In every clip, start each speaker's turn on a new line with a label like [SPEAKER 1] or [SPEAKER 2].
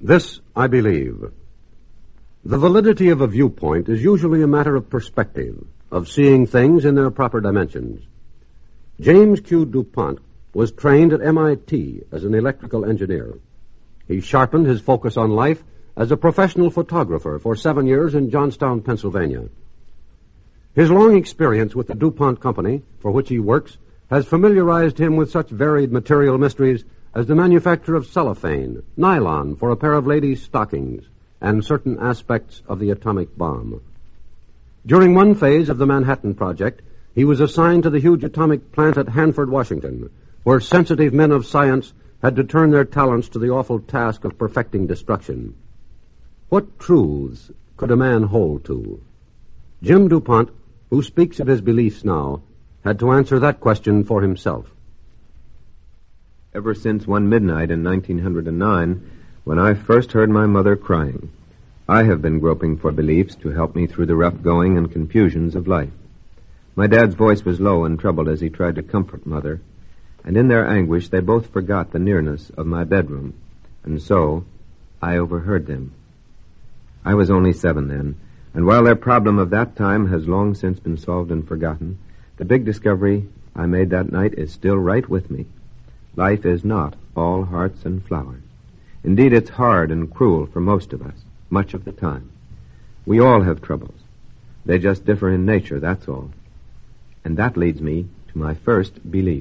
[SPEAKER 1] This I believe. The validity of a viewpoint is usually a matter of perspective, of seeing things in their proper dimensions. James Q. DuPont was trained at MIT as an electrical engineer. He sharpened his focus on life as a professional photographer for 7 years in Johnstown, Pennsylvania. His long experience with the DuPont Company, for which he works, has familiarized him with such varied material mysteries as the manufacture of cellophane, nylon for a pair of ladies' stockings, and certain aspects of the atomic bomb. During one phase of the Manhattan Project, he was assigned to the huge atomic plant at Hanford, Washington, where sensitive men of science had to turn their talents to the awful task of perfecting destruction. What truths could a man hold to? Jim DuPont, who speaks of his beliefs now, had to answer that question for himself.
[SPEAKER 2] Ever since one midnight in 1909, when I first heard my mother crying, I have been groping for beliefs to help me through the rough going and confusions of life. My dad's voice was low and troubled as he tried to comfort Mother, and in their anguish they both forgot the nearness of my bedroom, and so I overheard them. I was only 7 then, and while their problem of that time has long since been solved and forgotten, the big discovery I made that night is still right with me. Life is not all hearts and flowers. Indeed, it's hard and cruel for most of us, much of the time. We all have troubles. They just differ in nature, that's all. And that leads me to my first belief.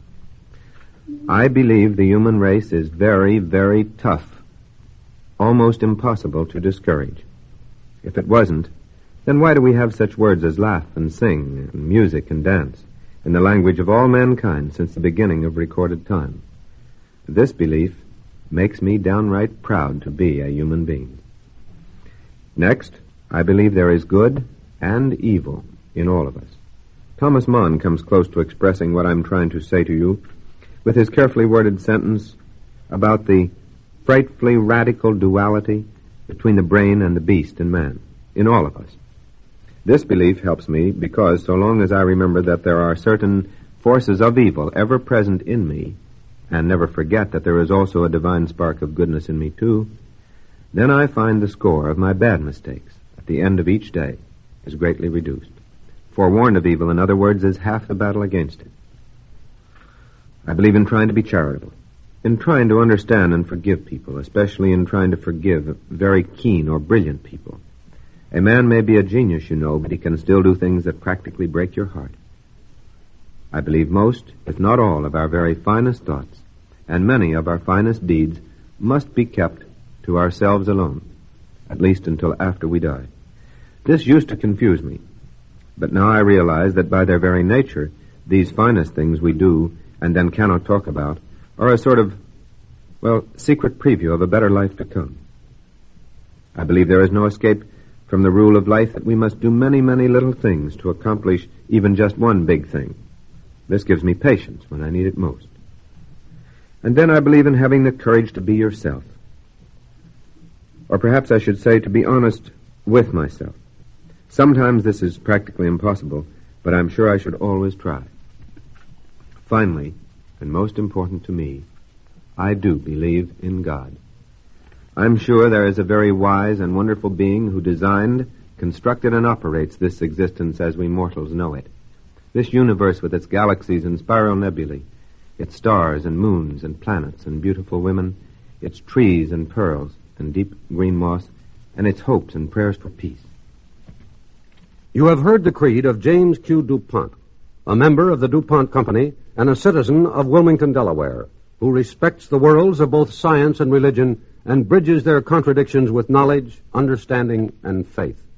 [SPEAKER 2] I believe the human race is very, very tough, almost impossible to discourage. If it wasn't, then why do we have such words as laugh and sing and music and dance in the language of all mankind since the beginning of recorded time? This belief makes me downright proud to be a human being. Next, I believe there is good and evil in all of us. Thomas Mann comes close to expressing what I'm trying to say to you with his carefully worded sentence about the frightfully radical duality between the brain and the beast in man, in all of us. This belief helps me because so long as I remember that there are certain forces of evil ever present in me, and never forget that there is also a divine spark of goodness in me too, then I find the score of my bad mistakes at the end of each day is greatly reduced. Forewarned of evil, in other words, is half the battle against it. I believe in trying to be charitable, in trying to understand and forgive people, especially in trying to forgive very keen or brilliant people. A man may be a genius, you know, but he can still do things that practically break your heart. I believe most, if not all, of our very finest thoughts and many of our finest deeds must be kept to ourselves alone, at least until after we die. This used to confuse me, but now I realize that by their very nature, these finest things we do and then cannot talk about are a sort of, secret preview of a better life to come. I believe there is no escape from the rule of life that we must do many, many little things to accomplish even just one big thing. This gives me patience when I need it most. And then I believe in having the courage to be yourself. Or perhaps I should say to be honest with myself. Sometimes this is practically impossible, but I'm sure I should always try. Finally, and most important to me, I do believe in God. I'm sure there is a very wise and wonderful being who designed, constructed, and operates this existence as we mortals know it. This universe with its galaxies and spiral nebulae, its stars and moons and planets and beautiful women, its trees and pearls and deep green moss, and its hopes and prayers for peace.
[SPEAKER 1] You have heard the creed of James Q. DuPont, a member of the DuPont Company and a citizen of Wilmington, Delaware, who respects the worlds of both science and religion and bridges their contradictions with knowledge, understanding, and faith.